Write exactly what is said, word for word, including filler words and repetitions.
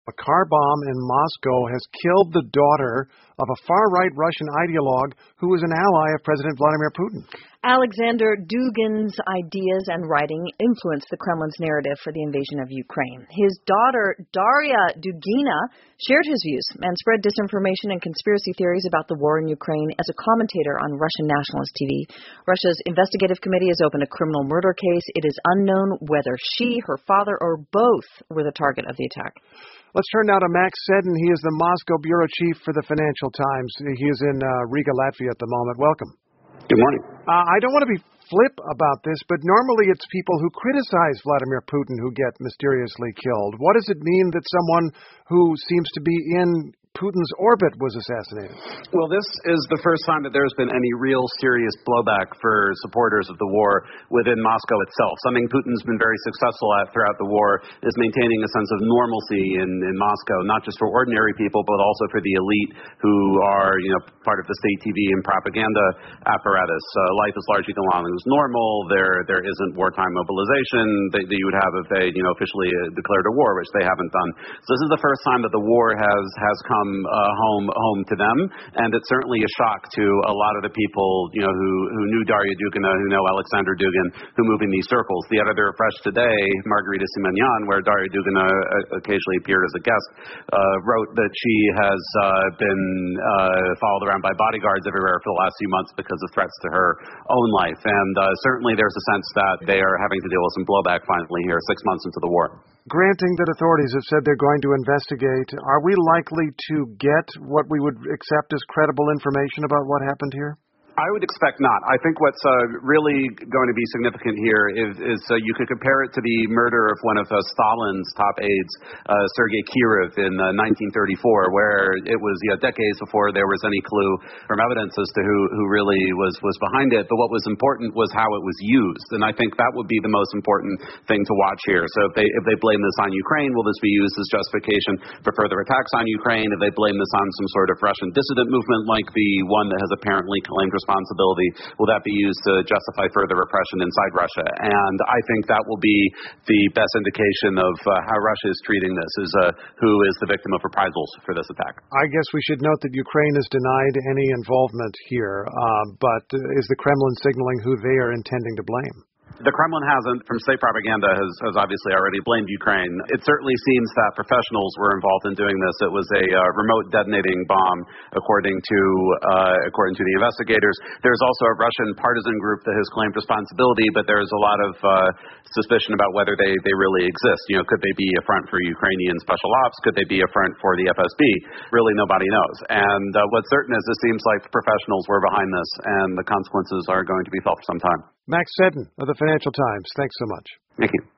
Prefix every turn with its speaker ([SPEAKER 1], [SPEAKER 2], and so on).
[SPEAKER 1] A car bomb in Moscow has killed the daughter of a far-right Russian ideologue who was an ally of President Vladimir Putin.
[SPEAKER 2] Alexander Dugin's ideas and writing influenced the Kremlin's narrative for the invasion of Ukraine. His daughter, Daria Dugina, shared his views and spread disinformation and conspiracy theories about the war in Ukraine as a commentator on Russian nationalist T V. Russia's investigative committee has opened a criminal murder case. It is unknown whether she, her father, or both were the target of the attack.
[SPEAKER 1] Let's turn now to Max Seddon. He is the Moscow bureau chief for the Financial Times. He is in uh, Riga, Latvia at the moment. Welcome.
[SPEAKER 3] Good morning.
[SPEAKER 1] Uh, I don't want to be flip about this, but normally it's people who criticize Vladimir Putin who get mysteriously killed. What does it mean that someone who seems to be in Putin's orbit was assassinated?
[SPEAKER 3] Well, this is the first time that there's been any real serious blowback for supporters of the war within Moscow itself. Something Putin's been very successful at throughout the war is maintaining a sense of normalcy in, in Moscow, not just for ordinary people, but also for the elite who are, you know, part of the state T V and propaganda apparatus. Uh, life is largely going along as normal. There, there isn't wartime mobilization that, that you would have if they, you know, officially uh, declared a war, which they haven't done. So this is the first time that the war has has come Uh, home home to them, and it's certainly a shock to a lot of the people, you know, who, who knew Daria Dugina, who know Alexander Dugin, who move in these circles. The editor of Fresh Today, Margarita Simonyan, where Daria Dugina occasionally appeared as a guest, uh, wrote that she has uh, been uh, followed around by bodyguards everywhere for the last few months because of threats to her own life. And uh, certainly there's a sense that they are having to deal with some blowback finally here, six months into the war.
[SPEAKER 1] Granting that authorities have said they're going to investigate, are we likely to get what we would accept as credible information about what happened here?
[SPEAKER 3] I would expect not. I think what's uh, really going to be significant here is, is uh, you could compare it to the murder of one of uh, Stalin's top aides, uh, Sergei Kirov, in uh, nineteen thirty-four, where it was you know, decades before there was any clue from evidence as to who, who really was, was behind it. But what was important was how it was used. And I think that would be the most important thing to watch here. So if they, if they blame this on Ukraine, will this be used as justification for further attacks on Ukraine? If they blame this on some sort of Russian dissident movement like the one that has apparently claimed responsibility, will that be used to justify further repression inside Russia? And I think that will be the best indication of uh, how Russia is treating this, is uh, who is the victim of reprisals for this attack.
[SPEAKER 1] I guess we should note that Ukraine has denied any involvement here, uh, but is the Kremlin signaling who they are intending to blame?
[SPEAKER 3] The Kremlin hasn't, from state propaganda, has, has obviously already blamed Ukraine. It certainly seems that professionals were involved in doing this. It was a uh, remote detonating bomb, according to uh, according to the investigators. There's also a Russian partisan group that has claimed responsibility, but there's a lot of uh, suspicion about whether they, they really exist. You know, could they be a front for Ukrainian special ops? Could they be a front for the F S B? Really, nobody knows. And uh, what's certain is it seems like professionals were behind this, and the consequences are going to be felt for some time.
[SPEAKER 1] Max Seddon of the Financial Times, thanks so much.
[SPEAKER 3] Thank you.